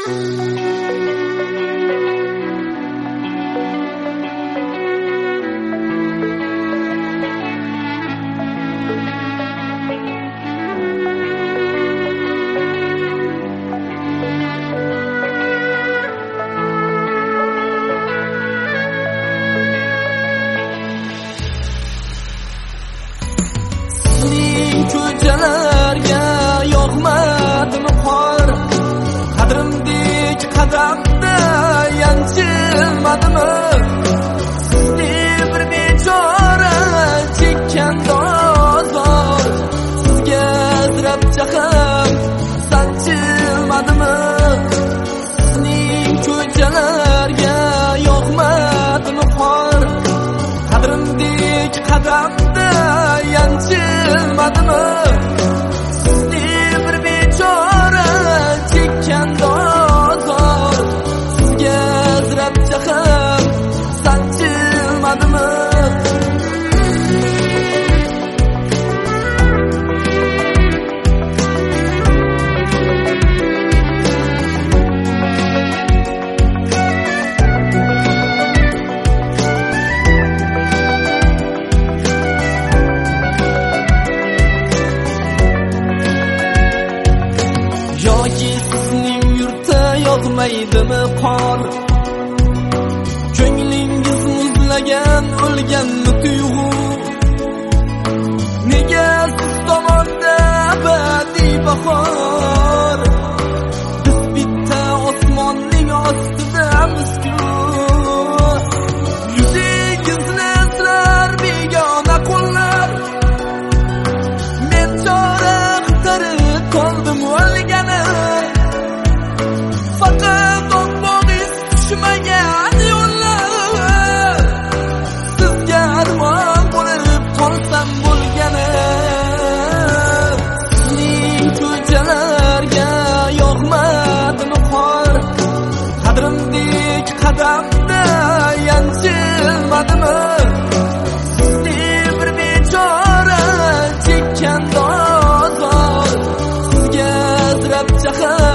Ko'chalarga yo'qmadimi qor, qadrimdek qadamda yanchilmadimi? Sizni bir bechora chekkan dozor, sizga azrab chaqam sanchilmadimi? Sizning ko'chalarga yo'qmadimi qor, qadrimdek qadamda yanchilmadimi? Sizni bir bechora chekkan dozor, sizga azrab chaqam sanchilmadimi? Yoki sizning yurtda yo'qmaydimi qor, ko'nglingiz muzlagan o'lganmi tuyg'u? Nega siz tomonda abadiy bahor, biz bitta osmonning ostidamizku? Yuzingizni izlar begona qo'llar, men chora qidirib qoldim o'lgani. Faqat o'tmoqis tushmagan yo'llar, sizga armon bo'lib qolsam bo'lgani. Sizning ko'chalarga yo'qmadimi qor, qadrimdek qadamda yanchilmadimi? Sizni bir bechora chekkan dozor, sizga azrab chaqam